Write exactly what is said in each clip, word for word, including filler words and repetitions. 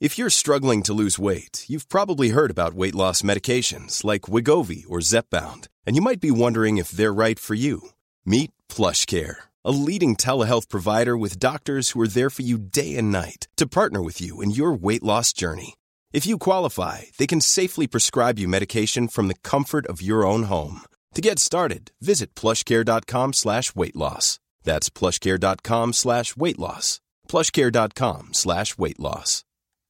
If you're struggling to lose weight, you've probably heard about weight loss medications like Wegovy or Zepbound, and you might be wondering if they're right for you. Meet PlushCare, a leading telehealth provider with doctors who are there for you day and night to partner with you in your weight loss journey. If you qualify, they can safely prescribe you medication from the comfort of your own home. To get started, visit plushcare.com slash weight loss. That's plushcare.com slash weight loss. plushcare.com slash weight loss.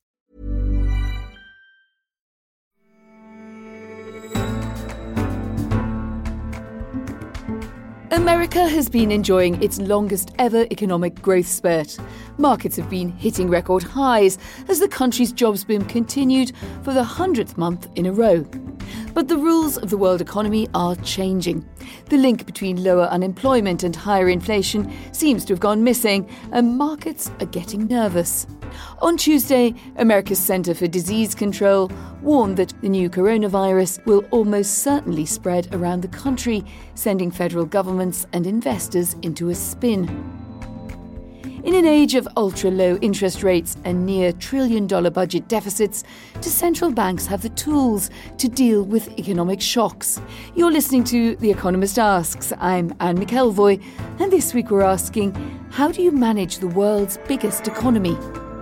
America has been enjoying its longest ever economic growth spurt. Markets have been hitting record highs as the country's jobs boom continued for the hundredth month in a row. But the rules of the world economy are changing. The link between lower unemployment and higher inflation seems to have gone missing, and markets are getting nervous. On Tuesday, America's Centre for Disease Control warned that the new coronavirus will almost certainly spread around the country, sending federal governments and investors into a spin. In an age of ultra-low interest rates and near trillion-dollar budget deficits, do central banks have the tools to deal with economic shocks? You're listening to The Economist Asks. I'm Anne McElvoy, and this week we're asking, how do you manage the world's biggest economy?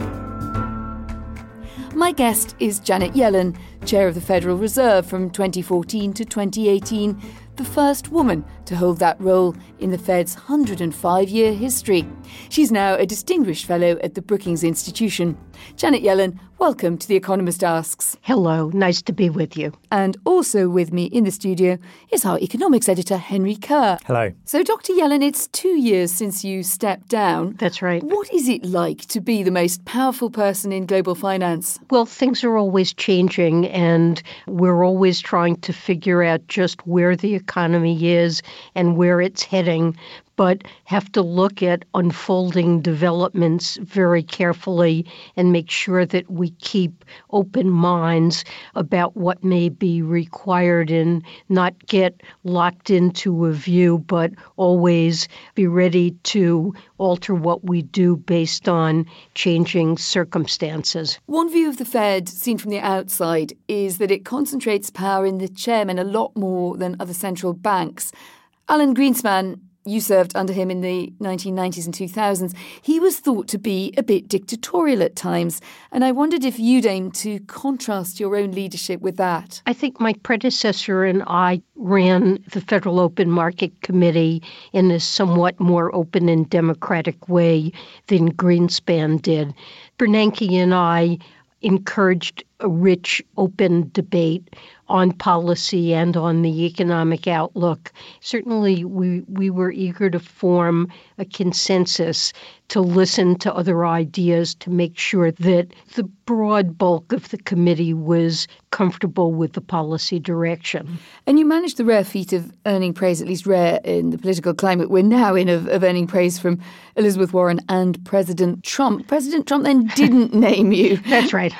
My guest is Janet Yellen, Chair of the Federal Reserve from twenty fourteen to twenty eighteen, the first woman to hold that role in the Fed's one hundred five year history. She's now a distinguished fellow at the Brookings Institution. Janet Yellen, welcome to The Economist Asks. Hello, nice to be with you. And also with me in the studio is our economics editor, Henry Kerr. Hello. So, Doctor Yellen, it's two years since you stepped down. That's right. What is it like to be the most powerful person in global finance? Well, things are always changing, and we're always trying to figure out just where the economy is and where it's heading, but have to look at unfolding developments very carefully and make sure that we keep open minds about what may be required and not get locked into a view, but always be ready to alter what we do based on changing circumstances. One view of the Fed, seen from the outside, is that it concentrates power in the chairman a lot more than other central banks. Alan Greenspan, you served under him in the nineteen nineties and two thousands. He was thought to be a bit dictatorial at times, and I wondered if you'd aim to contrast your own leadership with that. I think my predecessor and I ran the Federal Open Market Committee in a somewhat more open and democratic way than Greenspan did. Bernanke and I encouraged a rich, open debate on policy and on the economic outlook. Certainly, we, we were eager to form a consensus, to listen to other ideas, to make sure that the broad bulk of the committee was comfortable with the policy direction. And you managed the rare feat of earning praise, at least rare in the political climate we're now in, of, of earning praise from Elizabeth Warren and President Trump. President Trump then didn't name you. That's right.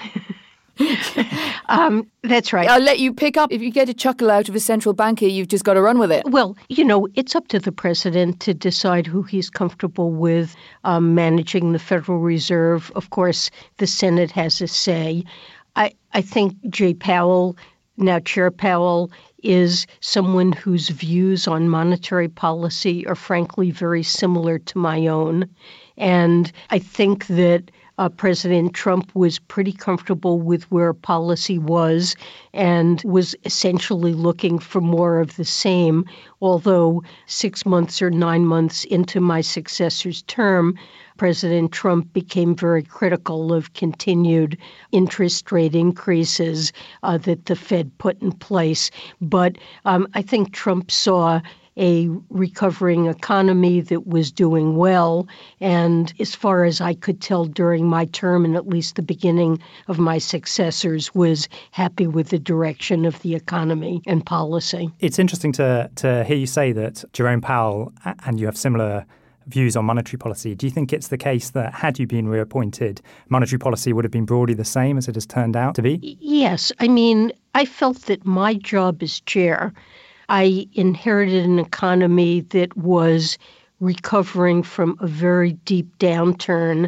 um, that's right. I'll let you pick up. If you get a chuckle out of a central banker, you've just got to run with it. Well, you know, it's up to the president to decide who he's comfortable with um, managing the Federal Reserve. Of course, the Senate has a say. I, I think Jay Powell, now Chair Powell, is someone whose views on monetary policy are frankly very similar to my own. And I think that Uh, President Trump was pretty comfortable with where policy was and was essentially looking for more of the same, although six months or nine months into my successor's term, President Trump became very critical of continued interest rate increases uh, that the Fed put in place. But um, I think Trump saw a recovering economy that was doing well. And as far as I could tell during my term, and at least the beginning of my successors, was happy with the direction of the economy and policy. It's interesting to to hear you say that Jerome Powell and you have similar views on monetary policy. Do you think it's the case that had you been reappointed, monetary policy would have been broadly the same as it has turned out to be? Yes. I mean, I felt that my job as chair, I inherited an economy that was recovering from a very deep downturn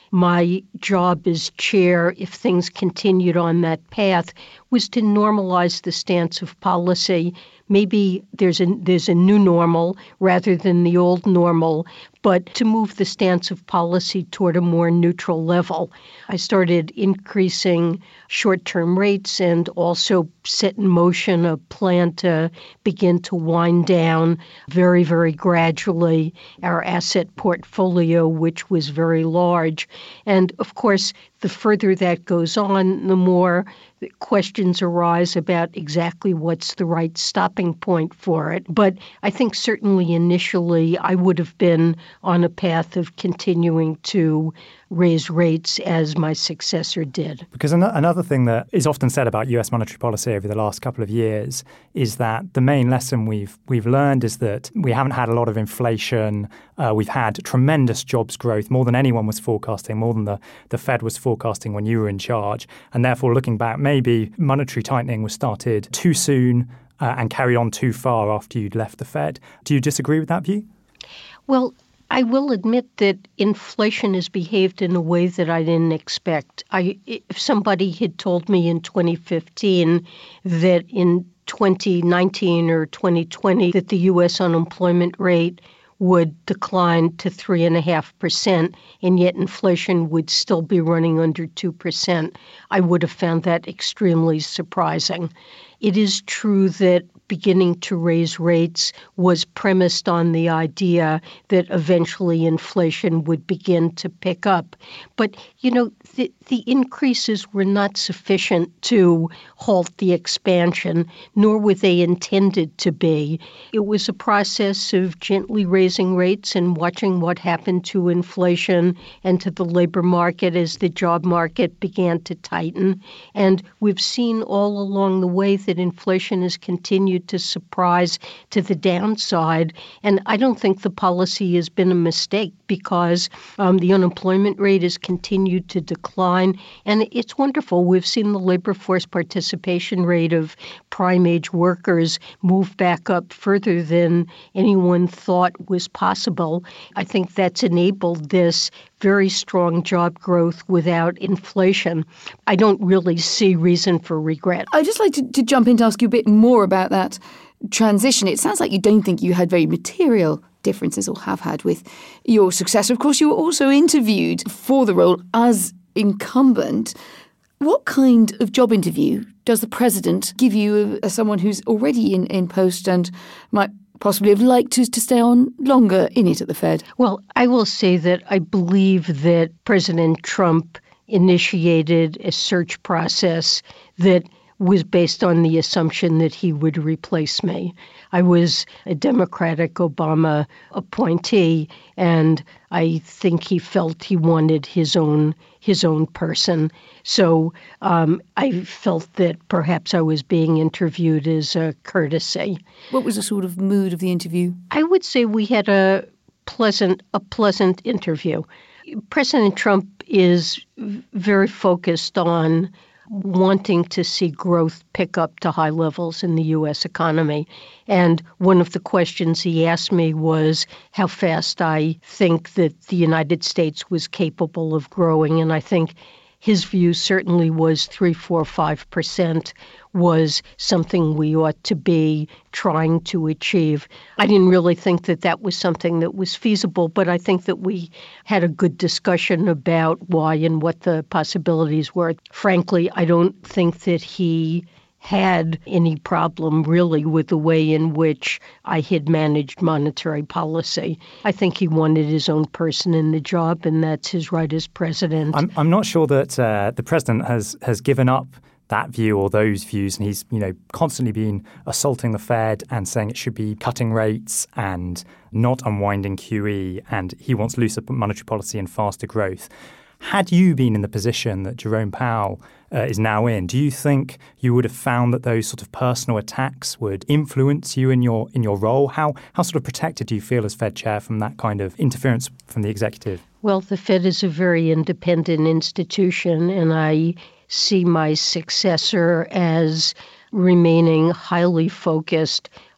my job as chair, if things continued on that path, was to normalize the stance of policy. Maybe there's a there's a new normal rather than the old normal, but to move the stance of policy toward a more neutral level. I started increasing short-term rates and also set in motion a plan to begin to wind down very, very gradually our asset portfolio, which was very large. And of course, the further that goes on, the more questions arise about exactly what's the right stopping point for it. But I think certainly initially I would have been on a path of continuing to raise rates as my successor did. Because an- another thing that is often said about U S monetary policy over the last couple of years is that the main lesson we've we've learned is that we haven't had a lot of inflation. Uh, we've had tremendous jobs growth, more than anyone was forecasting, more than the, the Fed was forecasting when you were in charge. And therefore, looking back, maybe monetary tightening was started too soon uh, and carried on too far after you'd left the Fed. Do you disagree with that view? Well, I will admit that inflation has behaved in a way that I didn't expect. I, if somebody had told me in twenty fifteen that in twenty nineteen or twenty twenty that the U S unemployment rate would decline to three point five percent and yet inflation would still be running under two percent, I would have found that extremely surprising. It is true that beginning to raise rates was premised on the idea that eventually inflation would begin to pick up. But, you know, the, the increases were not sufficient to halt the expansion, nor were they intended to be. It was a process of gently raising rates and watching what happened to inflation and to the labor market as the job market began to tighten. And we've seen all along the way that inflation has continued to surprise to the downside. And I don't think the policy has been a mistake because um, the unemployment rate has continued to decline. And it's wonderful. We've seen the labor force participation rate of prime age workers move back up further than anyone thought was possible. I think that's enabled this very strong job growth without inflation. I don't really see reason for regret. I'd just like to, to jump in to ask you a bit more about that transition. It sounds like you don't think you had very material differences or have had with your successor. Of course, you were also interviewed for the role as incumbent. What kind of job interview does the president give you as someone who's already in, in post and might possibly have liked to, to stay on longer in it at the Fed? Well, I will say that I believe that President Trump initiated a search process that was based on the assumption that he would replace me. I was a Democratic Obama appointee, and I think he felt he wanted his own his own person. So um, I felt that perhaps I was being interviewed as a courtesy. What was the sort of mood of the interview? I would say we had a pleasant a pleasant interview. President Trump is very focused on wanting to see growth pick up to high levels in the U S economy. And one of the questions he asked me was how fast I think that the United States was capable of growing. And I think his view certainly was three, four, five percent was something we ought to be trying to achieve. I didn't really think that that was something that was feasible, but I think that we had a good discussion about why and what the possibilities were. Frankly, I don't think that he had any problem really with the way in which I had managed monetary policy. I think he wanted his own person in the job, and that's his right as president. I'm, I'm not sure that uh, the president has, has given up that view or those views, and he's, you know, constantly been assaulting the Fed and saying it should be cutting rates and not unwinding Q E, and he wants looser monetary policy and faster growth. Had you been in the position that Jerome Powell uh, is now in, do you think you would have found that those sort of personal attacks would influence you in your in your role? How how sort of protected do you feel as Fed chair from that kind of interference from the executive? Well, the Fed is a very independent institution, and I see my successor as remaining highly focused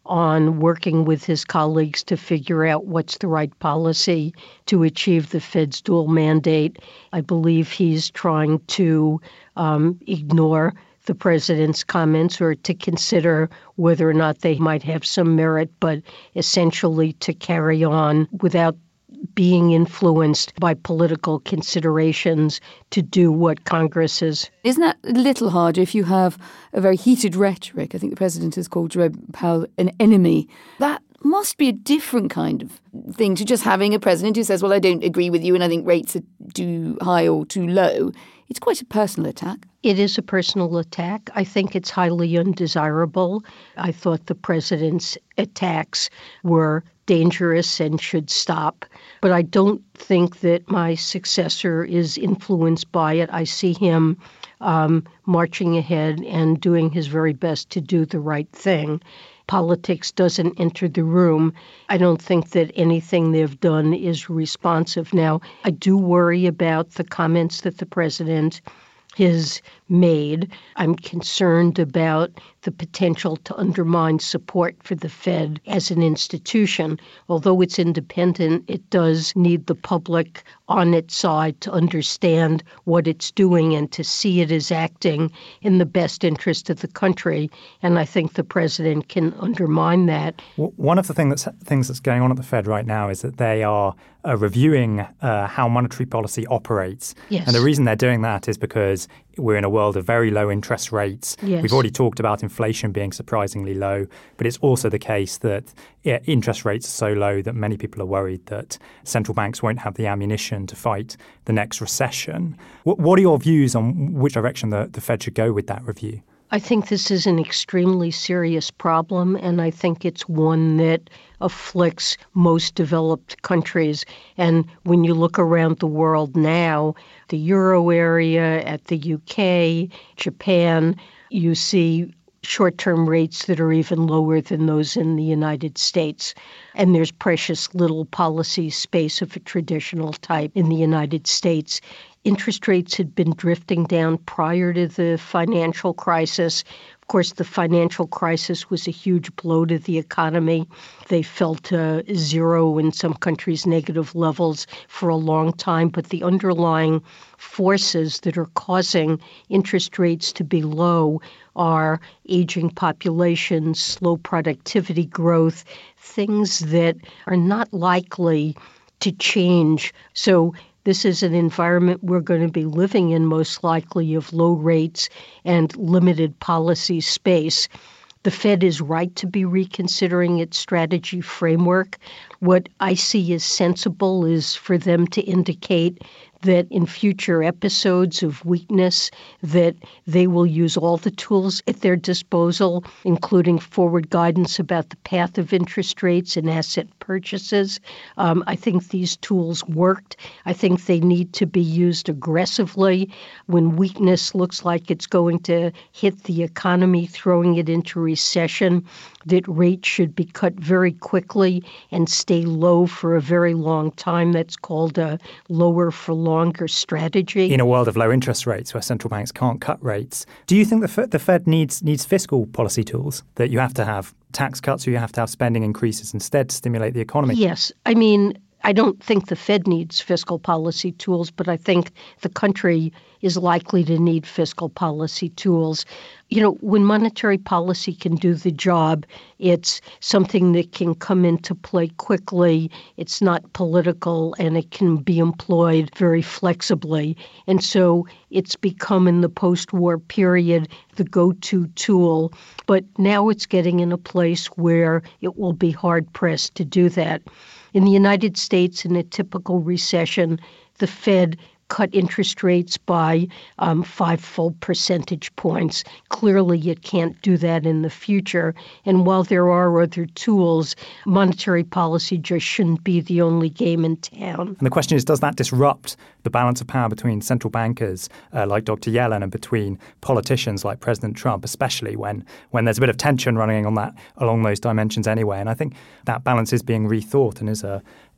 on working with his colleagues to figure out what's the right policy to achieve the Fed's dual mandate. I believe he's trying to um, ignore the president's comments or to consider whether or not they might have some merit, but essentially to carry on without being influenced by political considerations to do what Congress is. Isn't that a little harder if you have a very heated rhetoric? I think the president has called Jerome Powell an enemy. That must be a different kind of thing to just having a president who says, well, I don't agree with you and I think rates are too high or too low. It's quite a personal attack. It is a personal attack. I think it's highly undesirable. I thought the president's attacks were dangerous and should stop. But I don't think that my successor is influenced by it. I see him um, marching ahead and doing his very best to do the right thing. Politics doesn't enter the room. I don't think that anything they've done is responsive. Now, I do worry about the comments that the president has made. I'm concerned about the potential to undermine support for the Fed as an institution. Although it's independent, it does need the public on its side to understand what it's doing and to see it as acting in the best interest of the country. And I think the president can undermine that. Well, one of the thing that's, things that's going on at the Fed right now is that they are uh, reviewing uh, how monetary policy operates. Yes. And the reason they're doing that is because we're in a world of very low interest rates. Yes. We've already talked about inflation being surprisingly low, but it's also the case that yeah, interest rates are so low that many people are worried that central banks won't have the ammunition to fight the next recession. What, what are your views on which direction the, the Fed should go with that review? I think this is an extremely serious problem, and I think it's one that afflicts most developed countries. And when you look around the world now, the Euro area, at the U K, Japan, you see short-term rates that are even lower than those in the United States. And there's precious little policy space of a traditional type in the United States. Interest rates had been drifting down prior to the financial crisis. Of course, the financial crisis was a huge blow to the economy. They fell to zero, in some countries negative levels, for a long time. But the underlying forces that are causing interest rates to be low are aging populations, slow productivity growth, things that are not likely to change. So this is an environment we're going to be living in, most likely, of low rates and limited policy space. The Fed is right to be reconsidering its strategy framework. What I see as sensible is for them to indicate that in future episodes of weakness, that they will use all the tools at their disposal, including forward guidance about the path of interest rates and asset purchases. Um, I think these tools worked. I think they need to be used aggressively when weakness looks like it's going to hit the economy, throwing it into recession, that rates should be cut very quickly and stay low for a very long time. That's called a lower for longer strategy. In a world of low interest rates where central banks can't cut rates, do you think the Fed, the Fed needs needs fiscal policy tools, that you have to have tax cuts or you have to have spending increases instead to stimulate the economy? Yes. I mean, I don't think the Fed needs fiscal policy tools, but I think the country is likely to need fiscal policy tools. You know, when monetary policy can do the job, it's something that can come into play quickly. It's not political, and it can be employed very flexibly. And so it's become, in the post-war period, the go-to tool. But now it's getting in a place where it will be hard-pressed to do that. In the United States, in a typical recession, the Fed cut interest rates by um, five full percentage points. Clearly, it can't do that in the future. And while there are other tools, monetary policy just shouldn't be the only game in town. And the question is, does that disrupt the balance of power between central bankers uh, like Doctor Yellen and between politicians like President Trump, especially when, when there's a bit of tension running on that along those dimensions anyway? And I think that balance is being rethought and is a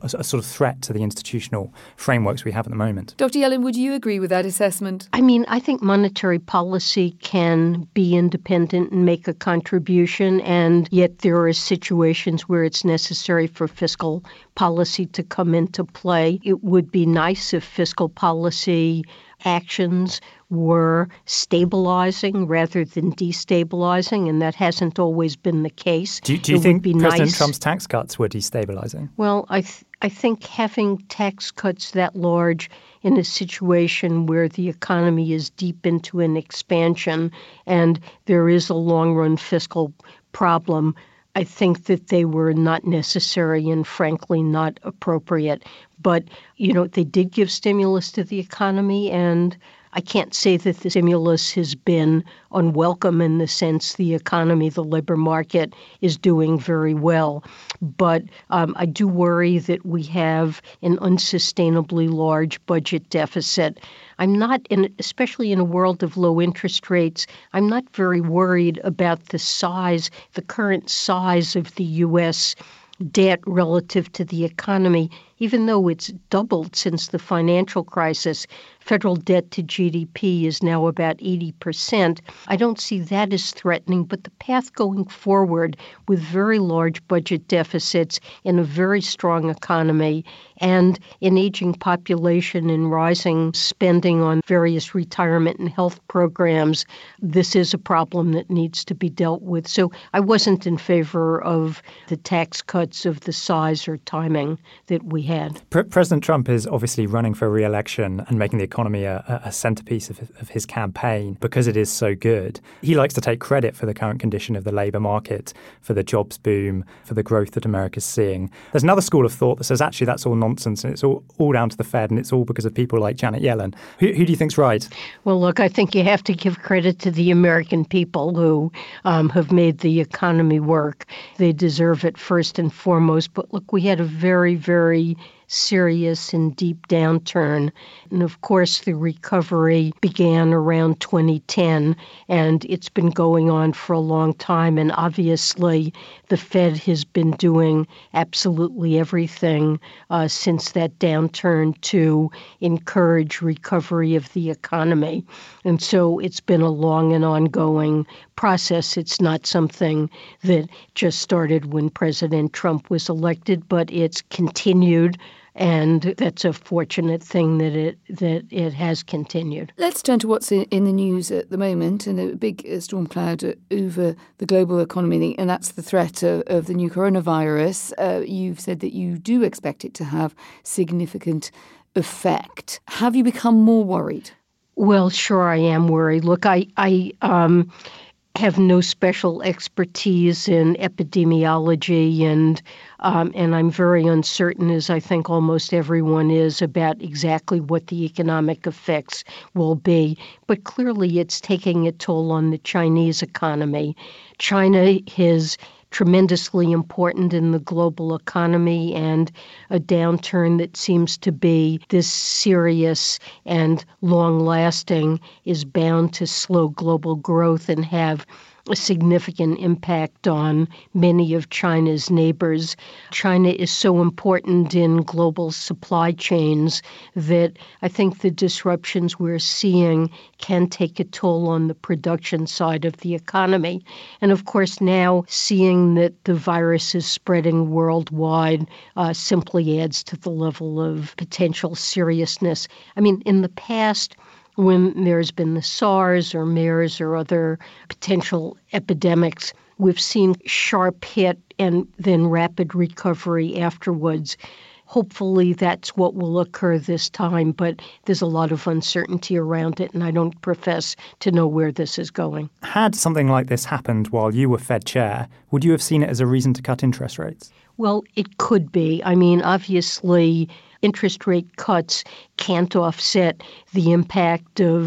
a, a sort of threat to the institutional frameworks we have at the moment. Doctor Yellen, would you agree with that assessment? I mean, I think monetary policy can be independent and make a contribution, and yet there are situations where it's necessary for fiscal policy to come into play. It would be nice if fiscal policy actions were stabilizing rather than destabilizing, and that hasn't always been the case. Do, do you it think President nice. Trump's tax cuts were destabilizing? Well, I th- I think having tax cuts that large in a situation where the economy is deep into an expansion and there is a long-run fiscal problem, I think that they were not necessary and frankly not appropriate. But, you know, they did give stimulus to the economy, and I can't say that the stimulus has been unwelcome in the sense the economy, the labor market is doing very well. But um, I do worry that we have an unsustainably large budget deficit. I'm not, in, especially in a world of low interest rates, I'm not very worried about the size, the current size of the U S debt relative to the economy, even though it's doubled since the financial crisis. Federal debt to G D P is now about eighty percent. I don't see that as threatening, but the path going forward with very large budget deficits in a very strong economy and an aging population and rising spending on various retirement and health programs, this is a problem that needs to be dealt with. So I wasn't in favor of the tax cuts of the size or timing that we had. Pre- President Trump is obviously running for re-election and making the economy a, a centerpiece of, of his campaign because it is so good. He likes to take credit for the current condition of the labor market, for the jobs boom, for the growth that America's seeing. There's another school of thought that says actually that's all nonsense and it's all, all down to the Fed and it's all because of people like Janet Yellen. Who, who do you think's right? Well, look, I think you have to give credit to the American people who um, have made the economy work. They deserve it first and foremost. But look, we had a very, very serious and deep downturn. And of course, the recovery began around twenty ten, and it's been going on for a long time. And obviously, the Fed has been doing absolutely everything uh, since that downturn to encourage recovery of the economy. And so it's been a long and ongoing process. It's not something that just started when President Trump was elected, but it's continued. And that's a fortunate thing that it that it has continued. Let's turn to what's in, in the news at the moment, and a big uh, storm cloud uh, over the global economy, and that's the threat of, of the new coronavirus. Uh, you've said that you do expect it to have significant effect. Have you become more worried? Well, sure, I am worried. Look, I, I um, have no special expertise in epidemiology, and um, and I'm very uncertain, as I think almost everyone is, about exactly what the economic effects will be. But clearly it's taking a toll on the Chinese economy. China is tremendously important in the global economy, and a downturn that seems to be this serious and long-lasting is bound to slow global growth and have a significant impact on many of China's neighbors. China is so important in global supply chains that I think the disruptions we're seeing can take a toll on the production side of the economy. And of course, now seeing that the virus is spreading worldwide uh, simply adds to the level of potential seriousness. I mean, in the past, when there's been the SARS or MERS or other potential epidemics, we've seen sharp hit and then rapid recovery afterwards. Hopefully that's what will occur this time, but there's a lot of uncertainty around it, and I don't profess to know where this is going. Had something like this happened while you were Fed chair, would you have seen it as a reason to cut interest rates? Well, it could be. I mean, obviously, interest rate cuts can't offset the impact of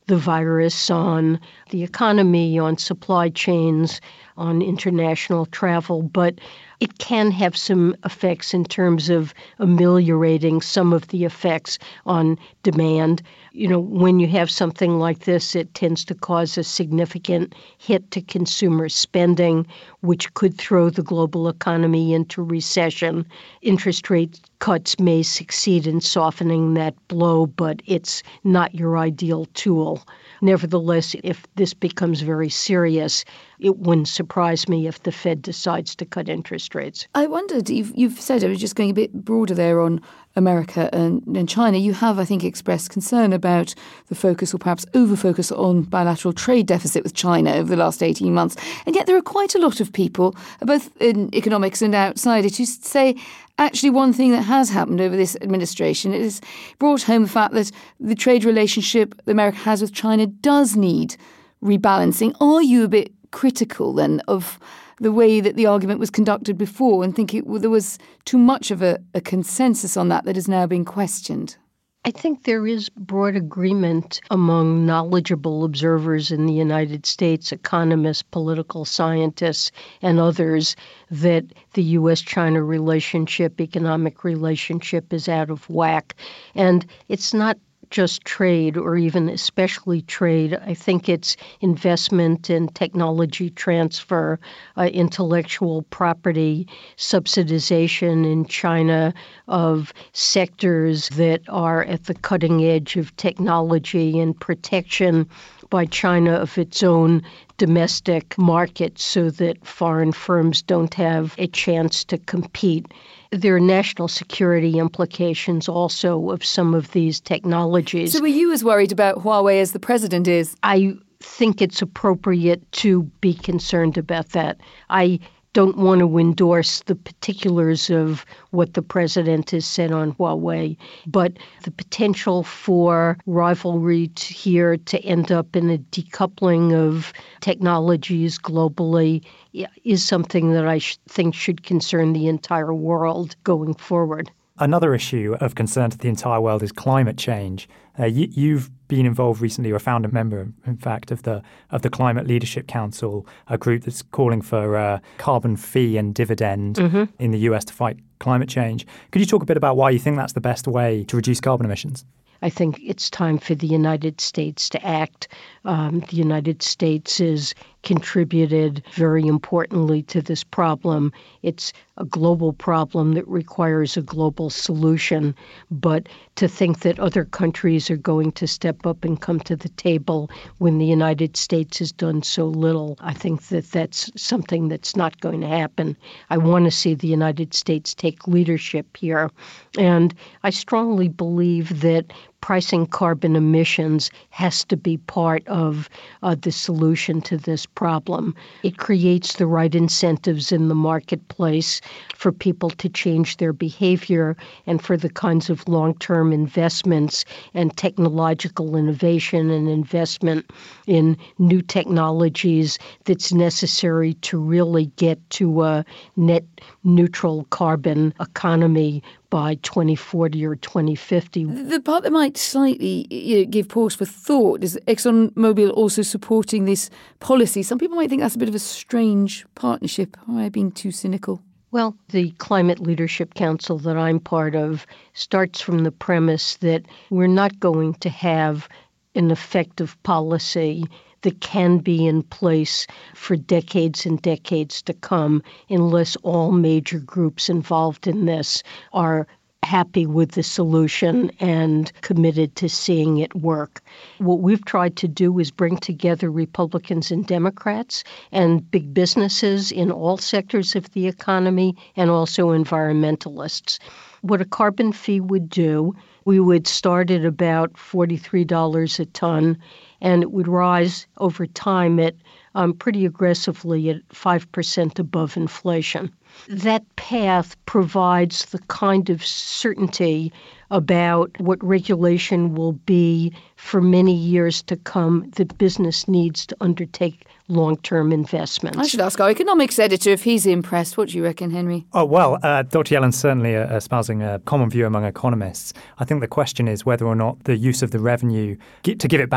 the virus on the economy, on supply chains, on international travel, but it can have some effects in terms of ameliorating some of the effects on demand. You know, when you have something like this, it tends to cause a significant hit to consumer spending, which could throw the global economy into recession. Interest rate cuts may succeed in softening that blow, but it's not your ideal tool. Nevertheless, if this becomes very serious, it wouldn't surprise me if the Fed decides to cut interest rates. I wondered, you've, you've said, I was just going a bit broader there on America and, and China. You have, I think, expressed concern about the focus or perhaps over-focus on bilateral trade deficit with China over the last eighteen months. And yet there are quite a lot of people, both in economics and outside it, who say actually one thing that has happened over this administration is brought home the fact that the trade relationship that America has with China does need rebalancing. Are you a bit critical then of the way that the argument was conducted before and think it, well, there was too much of a, a consensus on that that is now being questioned? I think there is broad agreement among knowledgeable observers in the United States, economists, political scientists, and others, that the U S China relationship, economic relationship, is out of whack. And it's not just trade, or even especially trade. I think it's investment and technology transfer, uh, intellectual property, subsidization in China of sectors that are at the cutting edge of technology, and protection by China of its own domestic market so that foreign firms don't have a chance to compete. There are national security implications also of some of these technologies. So are you as worried about Huawei as the president is? I think it's appropriate to be concerned about that. I don't want to endorse the particulars of what the president has said on Huawei, but the potential for rivalry to here to end up in a decoupling of technologies globally is something that I sh- think should concern the entire world going forward. Another issue of concern to the entire world is climate change. Uh, you, you've been involved recently, or a founder member, in fact, of the of the Climate Leadership Council, a group that's calling for a carbon fee and dividend mm-hmm. in the U S to fight climate change. Could you talk a bit about why you think that's the best way to reduce carbon emissions? I think it's time for the United States to act. Um, the United States has contributed very importantly to this problem. It's a global problem that requires a global solution. But to think that other countries are going to step up and come to the table when the United States has done so little, I think that that's something that's not going to happen. I want to see the United States take leadership here. And I strongly believe that pricing carbon emissions has to be part of uh, the solution to this problem. It creates the right incentives in the marketplace for people to change their behavior and for the kinds of long-term investments and technological innovation and investment in new technologies that's necessary to really get to a net neutral carbon economy by twenty forty or twenty fifty. The part that might slightly you know, give pause for thought is ExxonMobil also supporting this policy. Some people might think that's a bit of a strange partnership. Am I being too cynical? Well, the Climate Leadership Council that I'm part of starts from the premise that we're not going to have an effective policy that can be in place for decades and decades to come unless all major groups involved in this are happy with the solution and committed to seeing it work. What we've tried to do is bring together Republicans and Democrats and big businesses in all sectors of the economy and also environmentalists. What a carbon fee would do, we would start at about forty-three dollars a ton, and it would rise over time at um, pretty aggressively at five percent above inflation. That path provides the kind of certainty about what regulation will be for many years to come that business needs to undertake long-term investments. I should ask our economics editor if he's impressed. What do you reckon, Henry? Oh, well, uh, Doctor Yellen's certainly uh, espousing a common view among economists. I think the question is whether or not the use of the revenue to give it back to the American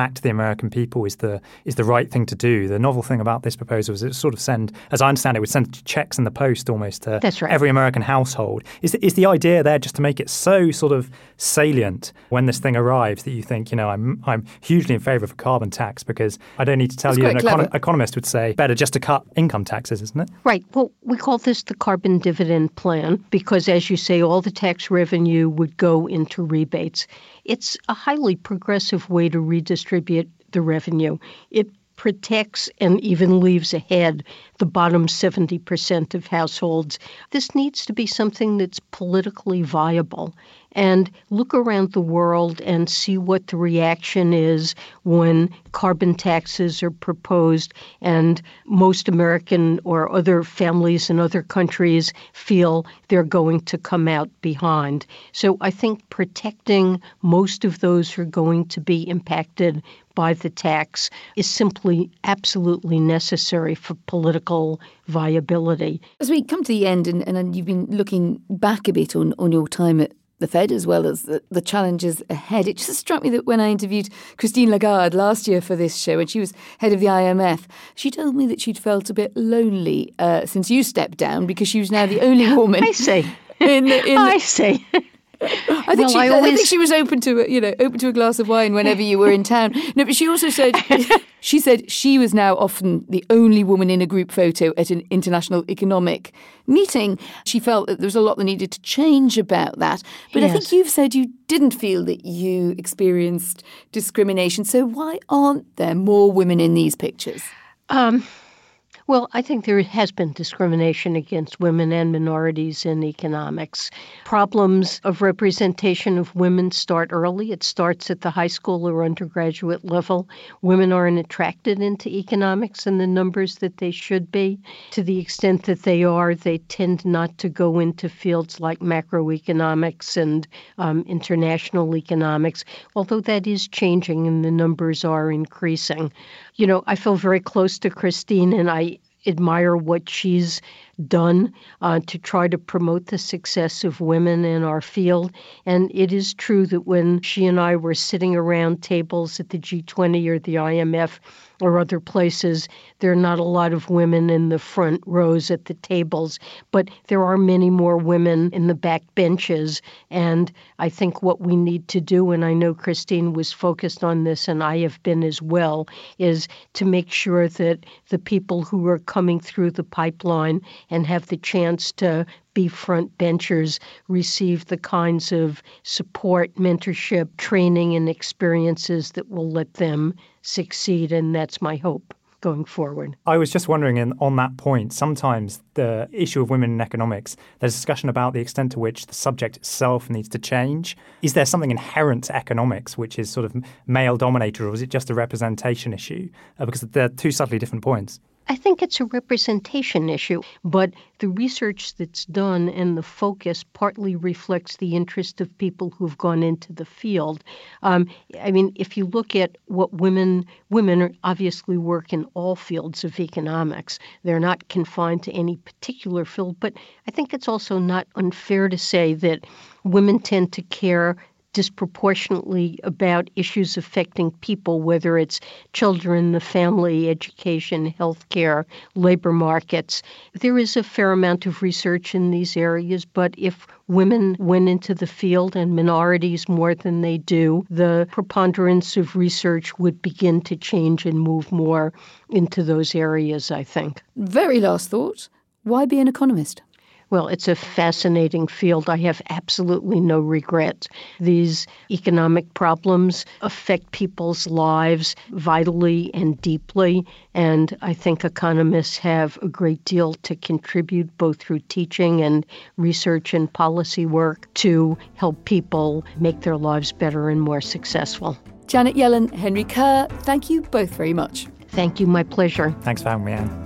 American people is the is the right thing to do. The novel thing about this proposal is it sort of send, as I understand it, would send checks in the post almost to That's right. every American household. Is the, is the idea there just to make it so sort of salient when this thing arrives that you think, you know, I'm I'm hugely in favour of a carbon tax because I don't need to tell That's you, an quite clever. econ- economist would say, better just to cut income taxes, isn't it? Right. Well, we call this the carbon dividend plan because, as you say, all the tax revenue would go into rebates. It's a highly progressive way to redistribute the revenue. It protects and even leaves ahead the bottom seventy percent of households. This needs to be something that's politically viable. And look around the world and see what the reaction is when carbon taxes are proposed and most American or other families in other countries feel they're going to come out behind. So I think protecting most of those who are going to be impacted by the tax is simply absolutely necessary for political viability. As we come to the end, and, and you've been looking back a bit on, on your time at the Fed as well as the, the challenges ahead. It just struck me that when I interviewed Christine Lagarde last year for this show, and she was head of the I M F, she told me that she'd felt a bit lonely uh, since you stepped down because she was now the only woman. I see. In the, in I the, see. I think, well, she, I, I always... think she was open to you know open to a glass of wine whenever you were in town. No, but she also said she said she was now often the only woman in a group photo at an international economic meeting. She felt that there was a lot that needed to change about that. But yes. I think you've said you didn't feel that you experienced discrimination. So why aren't there more women in these pictures? Um. Well, I think there has been discrimination against women and minorities in economics. Problems of representation of women start early. It starts at the high school or undergraduate level. Women aren't attracted into economics in the numbers that they should be. To the extent that they are, they tend not to go into fields like macroeconomics and um, international economics, although that is changing and the numbers are increasing. You know, I feel very close to Christine, and I admire what she's done uh, to try to promote the success of women in our field. And it is true that when she and I were sitting around tables at the G twenty or the I M F or other places, there are not a lot of women in the front rows at the tables, but there are many more women in the back benches. And I think what we need to do, and I know Christine was focused on this and I have been as well, is to make sure that the people who are coming through the pipeline and have the chance to be front benchers receive the kinds of support, mentorship, training, and experiences that will let them succeed. And that's my hope going forward. I was just wondering, in, on that point, sometimes the issue of women in economics, there's discussion about the extent to which the subject itself needs to change. Is there something inherent to economics which is sort of male-dominated, or is it just a representation issue? Uh, because they're two subtly different points. I think it's a representation issue, but the research that's done and the focus partly reflects the interest of people who've gone into the field. Um, I mean, if you look at what women, women obviously work in all fields of economics. They're not confined to any particular field, but I think it's also not unfair to say that women tend to care disproportionately about issues affecting people, whether it's children, the family, education, healthcare, labor markets. There is a fair amount of research in these areas, but if women went into the field and minorities more than they do, the preponderance of research would begin to change and move more into those areas, I think. Very last thought. Why be an economist? Well, it's a fascinating field. I have absolutely no regrets. These economic problems affect people's lives vitally and deeply, and I think economists have a great deal to contribute, both through teaching and research and policy work, to help people make their lives better and more successful. Janet Yellen, Henry Kerr, thank you both very much. Thank you. My pleasure. Thanks for having me, Anne.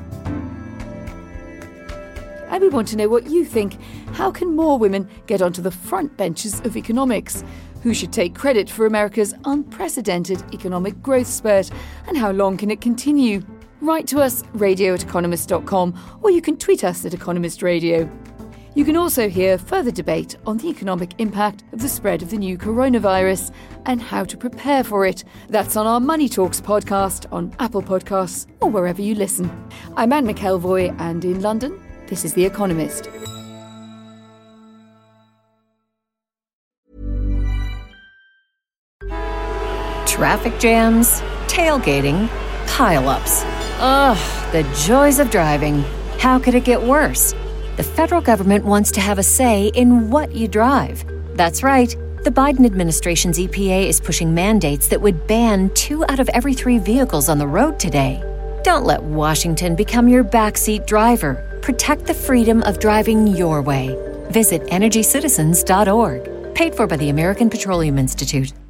And we want to know what you think. How can more women get onto the front benches of economics? Who should take credit for America's unprecedented economic growth spurt? And how long can it continue? Write to us, radio at economist dot com, or you can tweet us at Economist Radio. You can also hear further debate on the economic impact of the spread of the new coronavirus and how to prepare for it. That's on our Money Talks podcast on Apple Podcasts or wherever you listen. I'm Anne McElvoy, and in London, this is The Economist. Traffic jams, tailgating, pile-ups. Ugh, the joys of driving. How could it get worse? The federal government wants to have a say in what you drive. That's right. The Biden administration's E P A is pushing mandates that would ban two out of every three vehicles on the road today. Don't let Washington become your backseat driver. Protect the freedom of driving your way. Visit energy citizens dot org. Paid for by the American Petroleum Institute.